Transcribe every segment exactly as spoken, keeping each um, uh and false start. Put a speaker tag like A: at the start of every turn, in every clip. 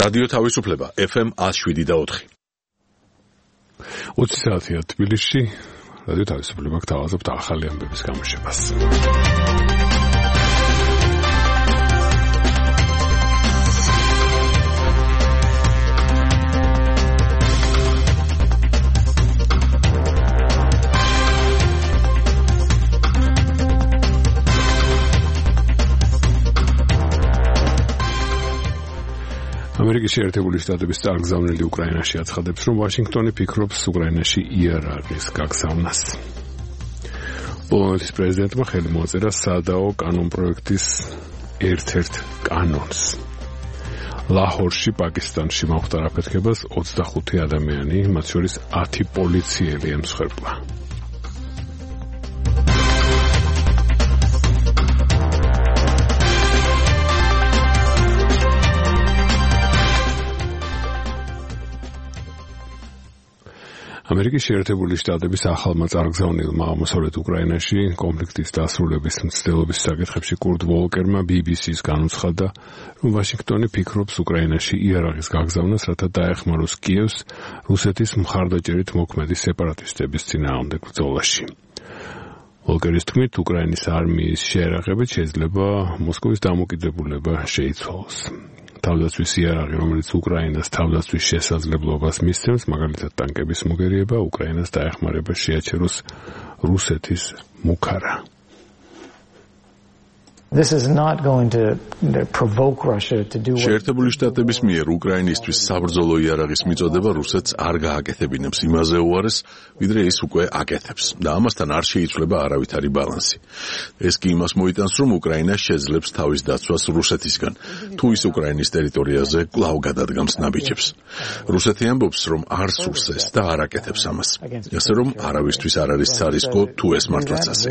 A: რადიო თავისუფლება ეფ ემ one oh seven და four.
B: ოცი საათია თბილისში, რადიო თავისუფლება გთავაზობთ ახალი ამბების გამოშვებას. ამერიკის შეერთებული შტატების წარგზავნილი უკრაინაში აცხადებს, რომ ვაშინგტონი ფიქრობს უკრაინაში იარაღის გაგზავნას. პოლონეთის პრეზიდენტმა ხელი მოაწერა სადაო კანონპროექტის ერთ-ერთ კანონს. ლაჰორში, პაკისტანში მოხდა აფეთქებას ოცდახუთი ადამიანი, მათ შორის ათი პოლიციელი ემსხვერპლა. ამერიკის შეერთებული შტატების ახალმა წარგზავნილმა აღმოსავლეთ უკრაინაში კონფლიქტის დასრულების მცდელობის საკითხებში კურტ ვოლკერმა ბი ბი სი-ს განუცხადა, რომ ვაშინგტონი ფიქრობს უკრაინაში იარაღის გაგზავნას, რათა დაეხმაროს კიევს რუსეთის მხარდაჭერით მოქმედი სეპარატისტების წინააღმდეგ ბრძოლაში. ვოლკერის თქმით, უკრაინის არმიის შეერაღებით შეიძლება მოსკოვის დამოკიდებულება შეიცვალოს. თავდაცვის იარაღი, რომელიც უკრაინას თავდაცვის შესაძლებლობას მისცემს, მაგალითად ტანკების მოგერიება, უკრაინას დაეხმარება შეაჩეროს რუსეთის მუქარა.
C: This is not going to provoke Russia to do what
A: შეერთებული შტატების მიერ უკრაინისთვის საბრძოლო იარაღის მიწოდება რუსეთს არ გააკეთებინებს იმაზე უარეს, ვიდრე ის უკვე აკეთებს და ამასთან არ შეიცვლება არავითარი ბალანსი. ეს კი იმას მოიტანს, რომ უკრაინა შეძლებს თავის დაცვას რუსეთისგან, თუ ის უკრაინის ტერიტორიაზე კვლავ გადადგამს ნაბიჯებს. რუსეთი ამბობს, რომ არ სურს ეს და არ აკეთებს ამას. ასე რომ არავისთვის არ არის სარისკო, თუ ეს მართლაც ასეა.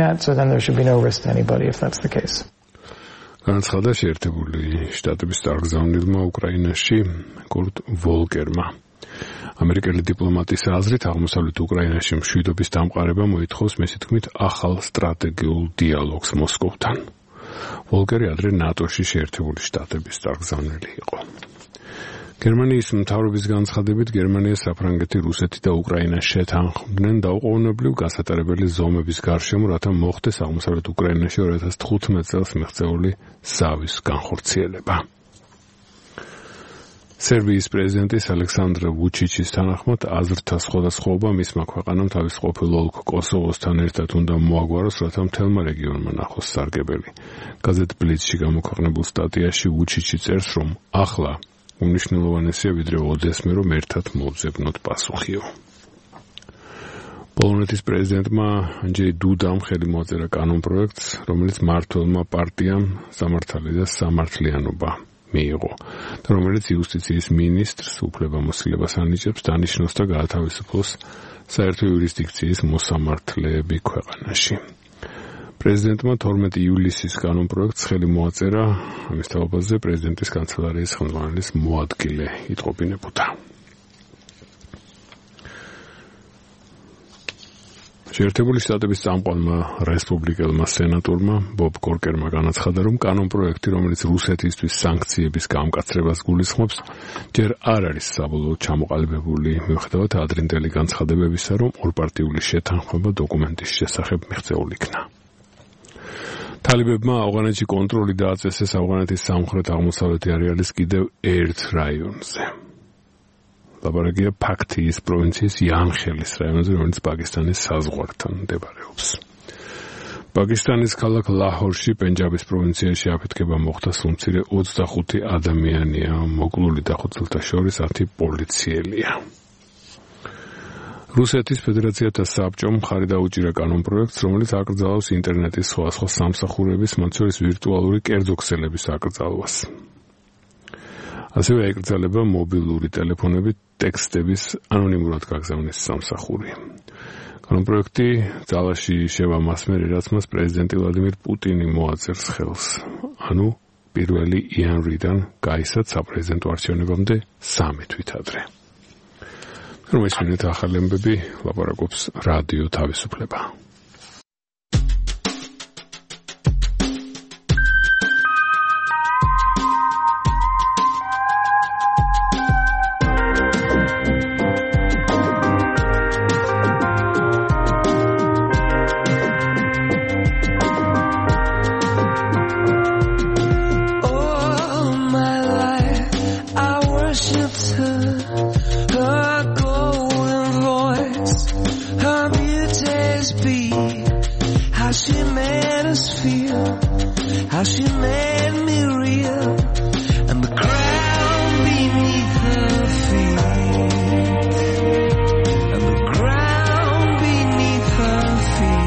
B: განაცხადა შეერთებული შტატების წარგზავნილმა უკრაინაში კურტ ვოლკერმა. ამერიკელი დიპლომატის აზრით, აღმოსავლეთ უკრაინაში მშვიდობის დამყარება მოითხოვს, მისი თქმით, ახალ სტრატეგიულ დიალოგს მოსკოვთან. ვოლკერი ადრე ნატოში შეერთებული შტატების წარგზავნილი იყო. გერმანიის მთავრობის განცხადებით, გერმანია, საფრანგეთი, რუსეთი და უკრაინა შეთანხმდნენ დაუყოვნებლივ გასატარებელი ზომების გარშემო, რათა მოხდეს აღმოსავლეთ უკრაინაში ორი ათას თხუთმეტ წელს მიღწეული ზავის განხორციელება. სერბიის პრეზიდენტის ალექსანდრ ვუჩიჩის თანახმად, აზრთა სხვადასხვაობა მისმა ქვეყანამ თავის ყოფილ ოლქ კოსოვოსთან ერთად უნდა მოაგვაროს, რათა მთელმა რეგიონმა ნახოს სარგებელი. გაზეთ ბლიცში გამოქვეყნებულ სტატიაში ვუჩიჩი წერს, რომ ახლა უმნიშვნელოვანესია ვიდრე ოდესმე, რომ ერთად მოვძებნოთ პასუხიო. პოლონეთის პრეზიდენტმა ანჯეი დუდამ ხელი მოაწერა კანონპროექტს, რომელიც მმართველმა პარტიამ სამართალი და სამართლიანობა მიიღო და რომელიც იუსტიციის მინისტრს უფლებამოსილებას ანიჭებს დანიშნოს და გაათავისუფლოს საერთო იურისდიქციის მოსამართლეები ქვეყანაში. პრეზიდენტმა თორმეტი ივლისის კანონპროექტს ხელი მოაწერა, ამის თაობაზე პრეზიდენტის კანცელარიის ხელმძღვანელის მოადგილე იტყობინებოდა. შეერთებული შტატების წამყვანმა რესპუბლიკელმა სენატორმა ბობ კორკერმა განაცხადა, რომ კანონპროექტი, რომელიც რუსეთისთვის სანქციების გამკაცრებას გულისხმობს, ჯერ არ არის საბოლოოდ ჩამოყალიბებული, მიუხედავად ადრინდელი განცხადებებისა, რომ ორპარტიული შეთანხმება დოკუმენტის შესახებ მიღწეულ იქნა. თალიბებმა ავღანეთში კონტროლი დააწესეს ავღანეთის სამხრეთ-აღმოსავლეთი არეალის კიდევ ერთ რაიონზე. ლაბარაკია ფაქტიის პროვინციის იანხელის რაიონზე, რომელიც პაკისტანის საზღვართან მდებარეობს. პაკისტანის ქალაქ ლაჰორში, პენჯაბის პროვინციაში აფეთქება მოხდა, სულ ოცდახუთი ადამიანია მოკლული, დახოცილთა შორის ათი პოლიციელია. რუსეთის ფედერაციათა საბჭომ მხარი დაუჭირა კანონპროექტს, რომელიც აკრძალავს ინტერნეტის სხვადასხვა სამსახურების, მათ შორის ვირტუალური კერძო ქსელების აკრძალვას. ასევე ეკრძალება მობილური ტელეფონებით ტექსტების ანონიმურად გაგზავნის სამსახური. კანონპროექტი ძალაში შევა მას მერე, რაც მას პრეზიდენტი ვლადიმირ პუტინი მოაწერს ხელს. ანუ პირველი იანვრიდან გაისად საპრეზიდენტო არჩევნებამდე სამი თვით ადრე. რომ ესმენთ ახალი ამბები, ლაპარაკობს რადიო თავისუფლება.
D: how she made us feel, how she made me real, and the ground beneath her feet, and the ground beneath her feet.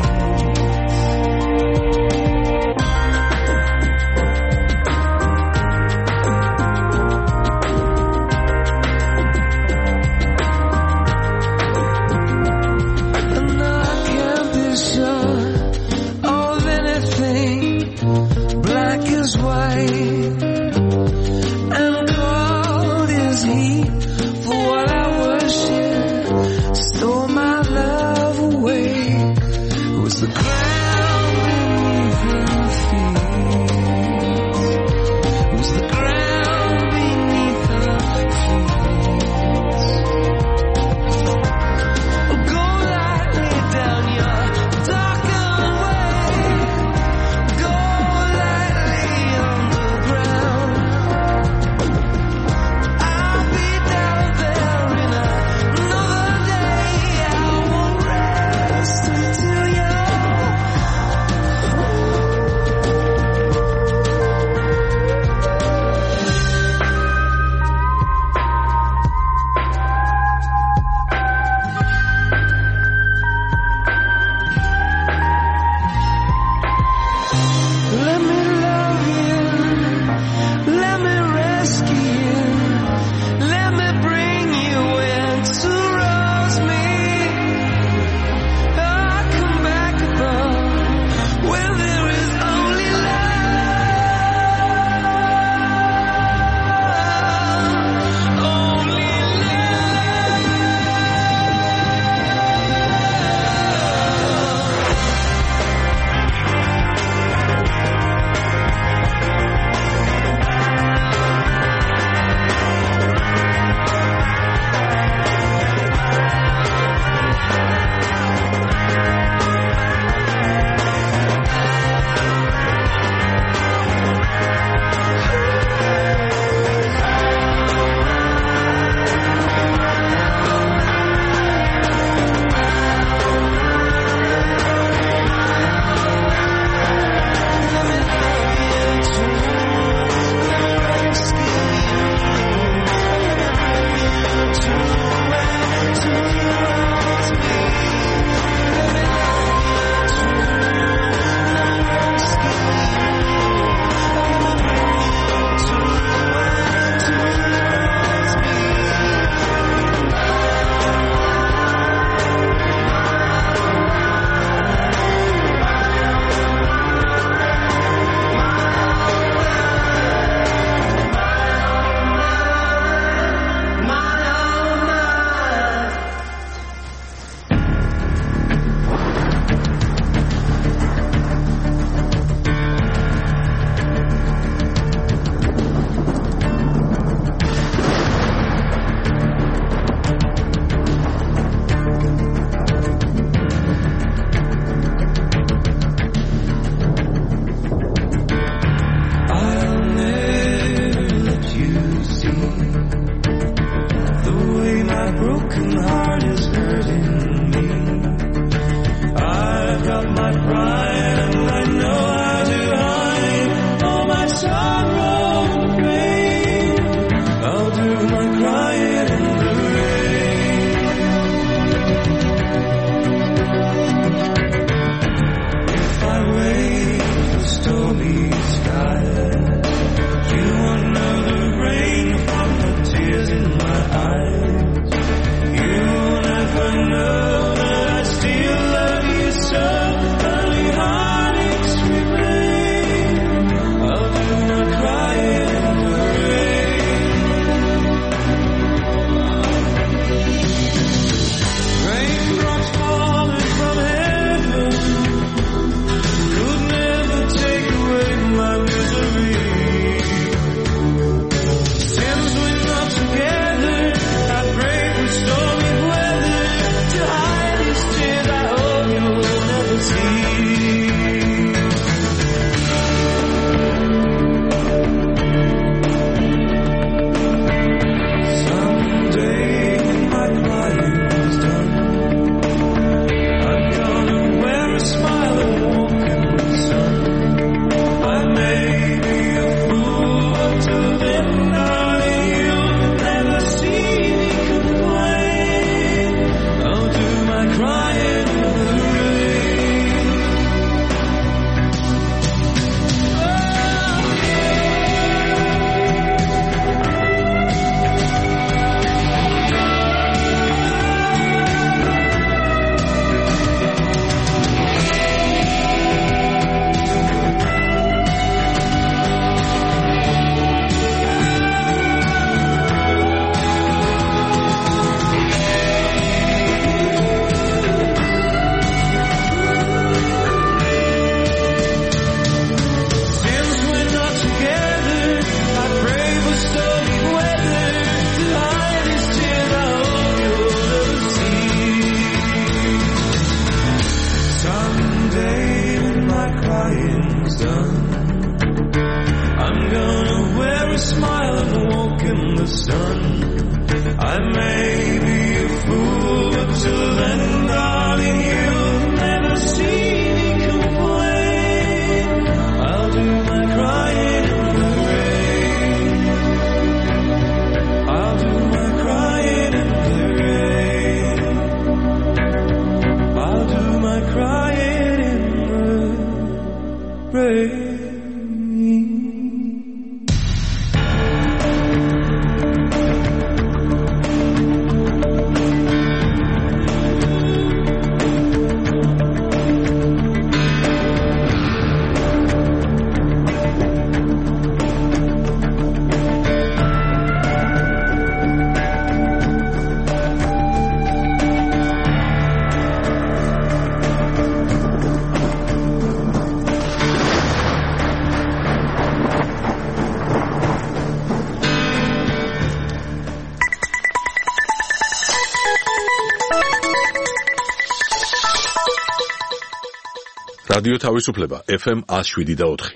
D: Ground crying's done. I'm gonna wear a smile and walk in the sun. I may be a fool, but till then, darling, you'll never see me complain. I'll do my crying in the rain. I'll do my crying in the rain. I'll do my crying in the rain.
A: რადიო თავისუფლება ეფ ემ one oh seven და four.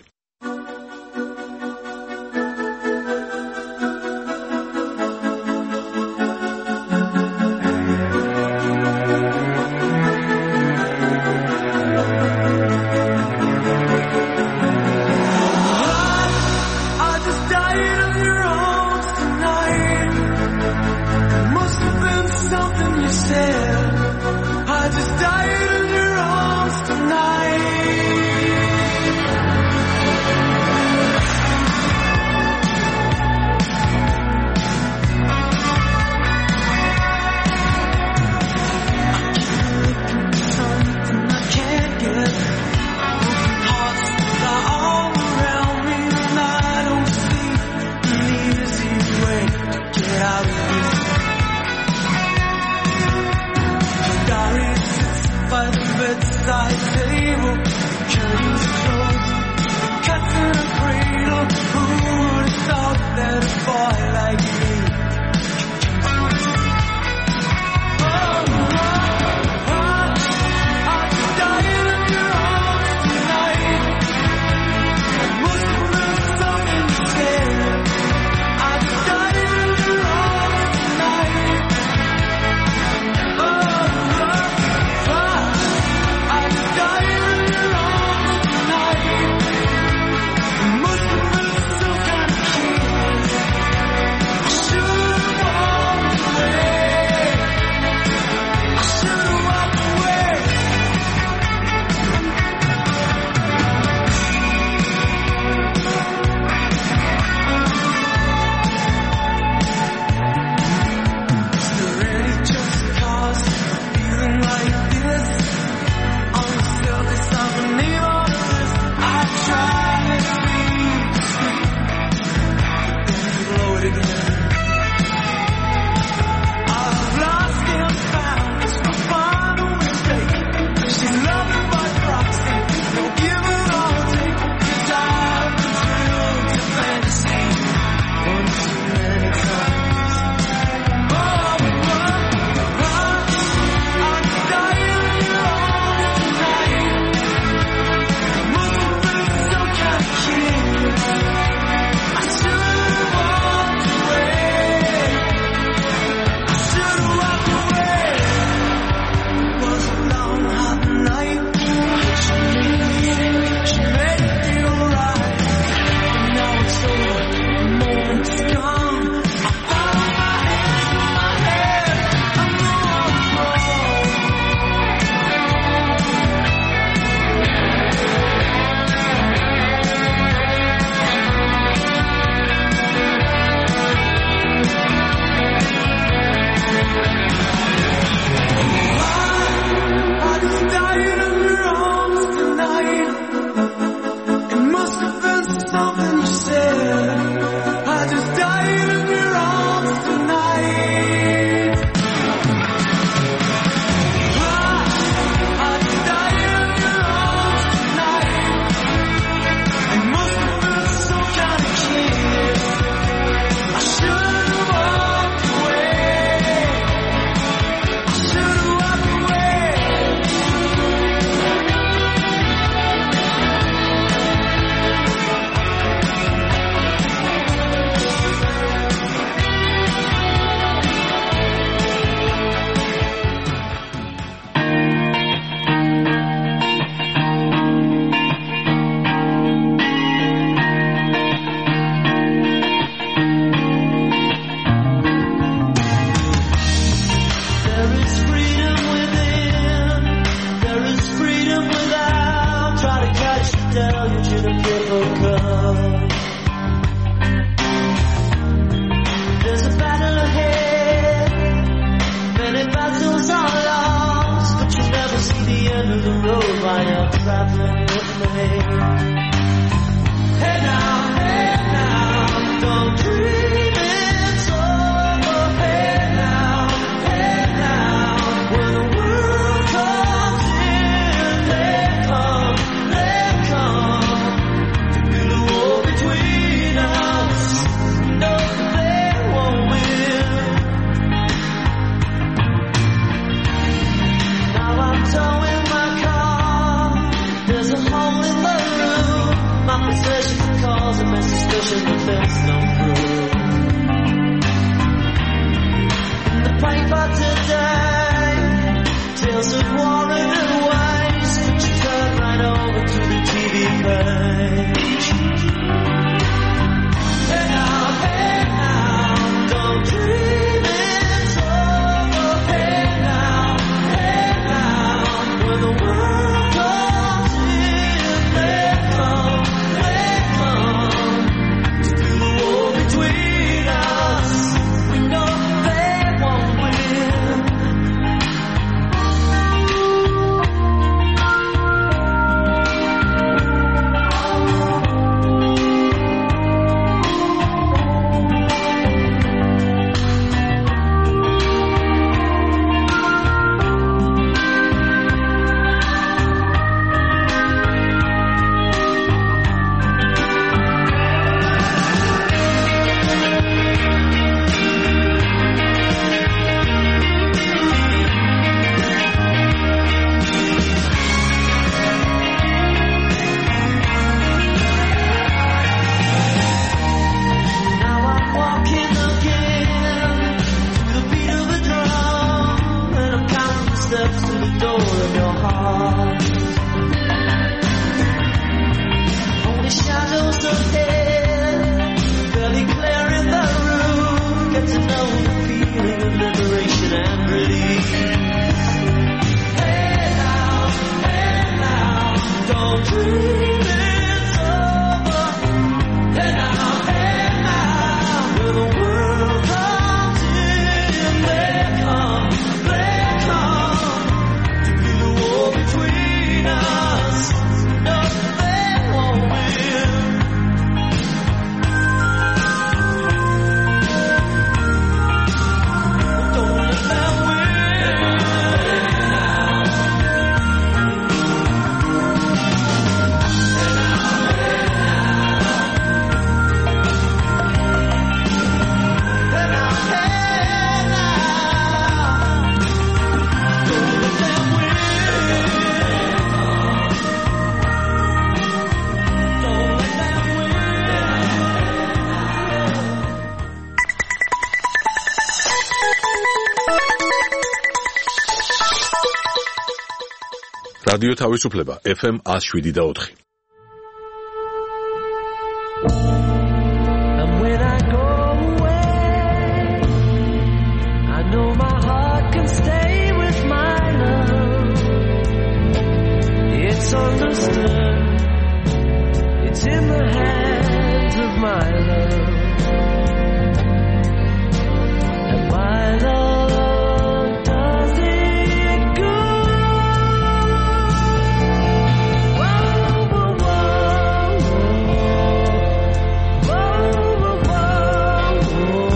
D: I just died in your arms tonight. deluge in a paper cup. There's a battle ahead, many battles are lost, but you never see the end of the road while you're traveling with me. Hey now, hey now, don't dream it's over. Hey now, hey now, when the world comes in, they come, they come to build a wall between us. No, they won't win. Now I'm towing my car, there's a hole in the roof. My possession calls a message station, but there's no proof. In the paper today, tales of war and waste. Could you turn right over to the T V page? Hey now, hey now, don't dream it's over. Hey now, hey now, when the world comes in, they come, they come to build a wall between us. We know they won't win. Now I'm walking again to the beat of a drum, and I'm counting the steps to the door of your heart. Only shadows ahead, barely clearing the room. Get to know the feeling of liberation and relief. Hey now, hey now, don't dream it's over. Hey now, hey now, when the world comes in, they come, they come to build a wall between us. No, they won't win. Don't let them win. Hey now, hey now, don't let them win. Don't let them win.
A: რადიო თავისუფლება ეფ ემ one oh seven და four.
D: And when I go away, I know my heart can stay with my love. It's understood, it's in the hands of my love. And my love does it good. Whoa, whoa, whoa, whoa, whoa, whoa,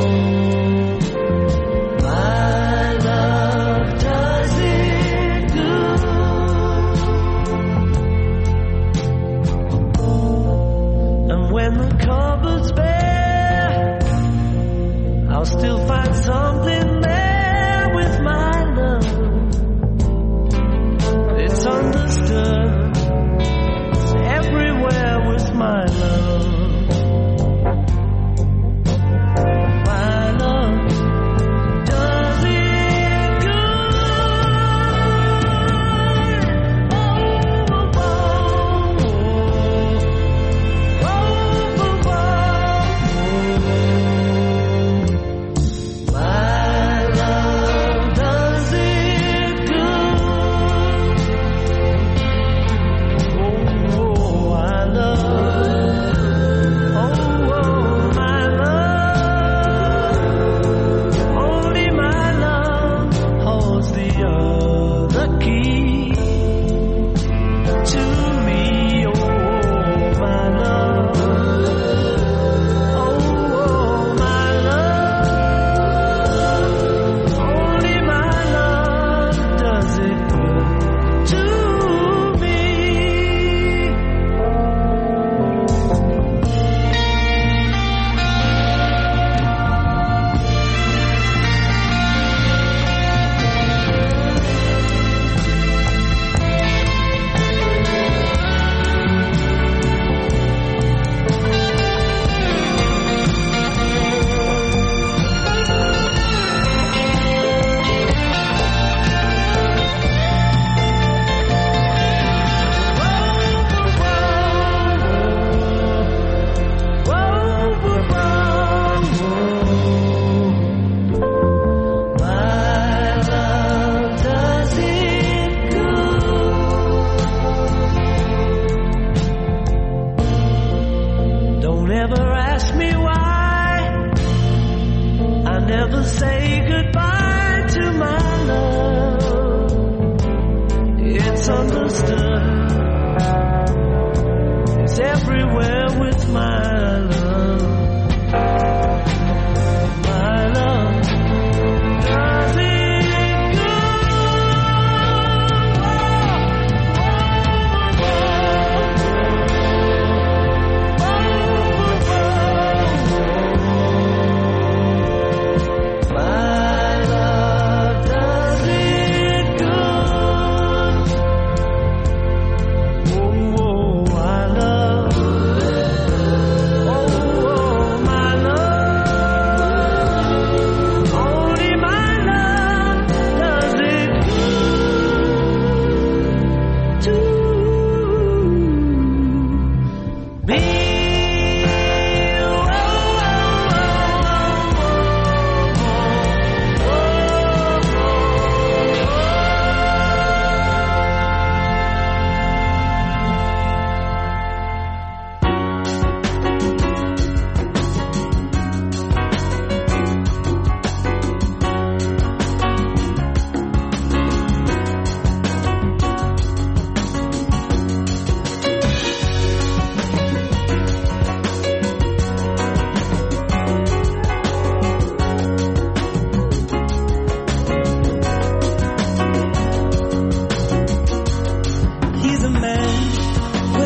D: whoa. My love does it good. And when the cupboard's bare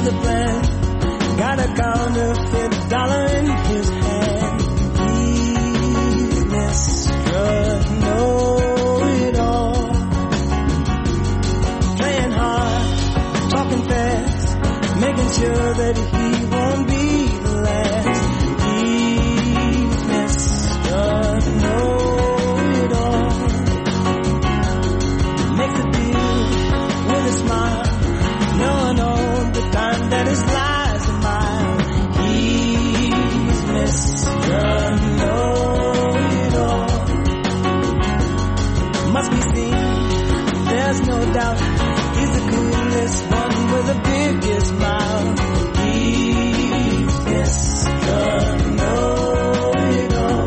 D: with a plan. Got a counterfeit dollar in his hand. He's Mister Know-It-All. Playing hard, talking fast, making sure that he won't be the last. He's Mister Know-It-All. Makes a deal with a smile, knowing all the time that his lies are mine. He's Mister Know-It-All. Must be seen, there's no doubt, he's the coolest one with the biggest smile. He's Mister Know-It-All.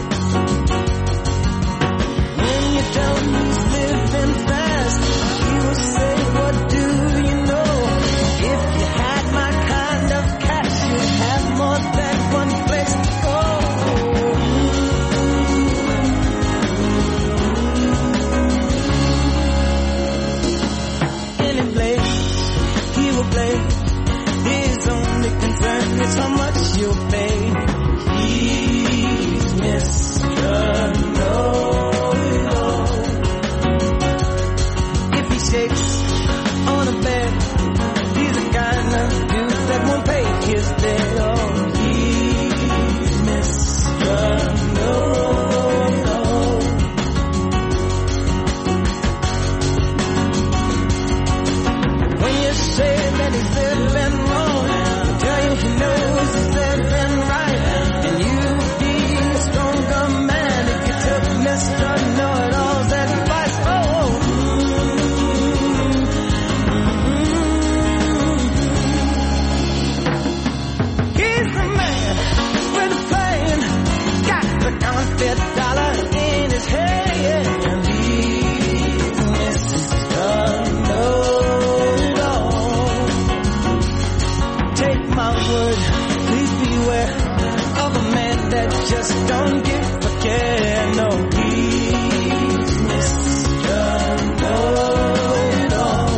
D: When you tell him he's living fast, he will say, what do you know? If you had my kind of cash, you'd have more than one place to go. Any place he will play, his only concern is how much you'll pay. He's Mister Know-It-All. If he shakes on a bed, he's the kind of dude that won't pay his debt. Oh, he's Mister Know-It-All. When you say that he's living wrong, he'll tell you he knows he's living right. And you'd be a stronger man if you took Mister Know-It-All's advice. Oh, he's the man with a plan, got the counterfeit dollar in his head. And he's Mister Know-It-All. Take my word, please beware of a man that just don't give a care. No, he's Mister Know-It-All.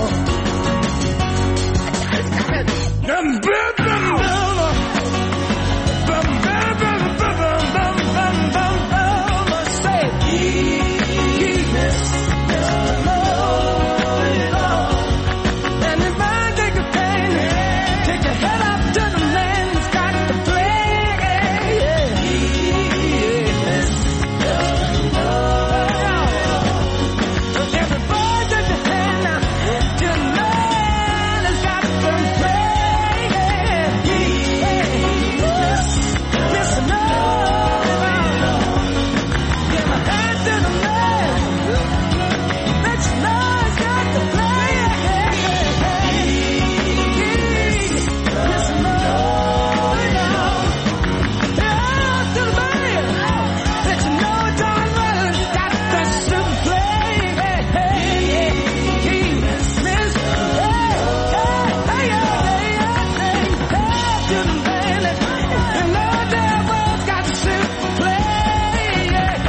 D: Say, he's Mister Know-It-All. And if I take a pain, take your head up to the man who's got the plan. He's Mister Know-It-All. Everybody take your hand now to the man who's got the plan. He's Mister Know-It-All. Give my hand to the man. Let's know he's got the plan. He's Mister Know-It-All. Yeah, to the man. Let you know it's all right. Got the super plan. He's Mister To the man. You know damn well it's got the super plan.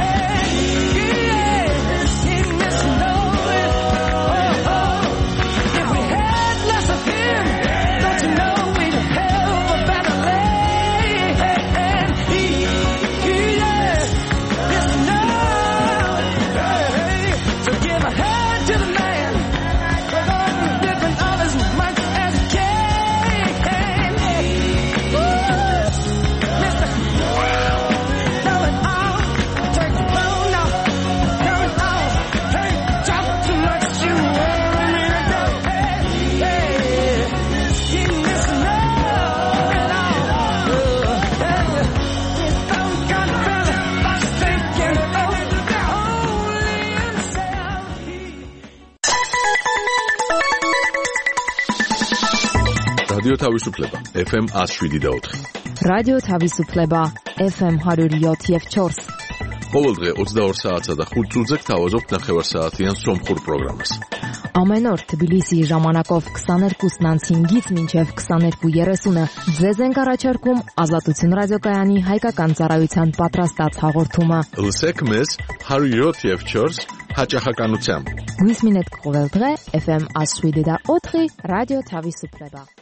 D: He's Mister Know-It-All. If we had less of him, don't you know we'd have a better land? He, he is Mister Know-It-All. So give a hand to the man, living on as much as he can. Mister Know-It-All. Take the phone off, turn it off. Hey, talk too much, you worry me to go. Hey, hey, he's Mister Know-It-All. Hey, he's some kind of fella, lost thinking, only himself.
A: რადიო თავისუფლება ეფ ემ one oh seven და four.
E: რადიო თავისუფლება ეფ ემ one oh seven და four.
A: ყოველდღე ოცდაორ საათსა და ხუთ წუთზე გთავაზობთ ნახევარსაათიან სომხურ პროგრამას.
E: Ամեն օր Թբիլիսիի ժամանակով twenty-two հինգից մինչև twenty-two thirty ձեզ ենք առաջարկում Ազատություն ռադիոկայանի հայկական ծառայության պատրաստած հաղորդումը.
A: Լսեք մեզ one oh seven da four հաճախականությամբ.
E: Գույս մինետ կողել դղե էֆ էմ one oh seven da four ռադիո Թավիսուպլեբա.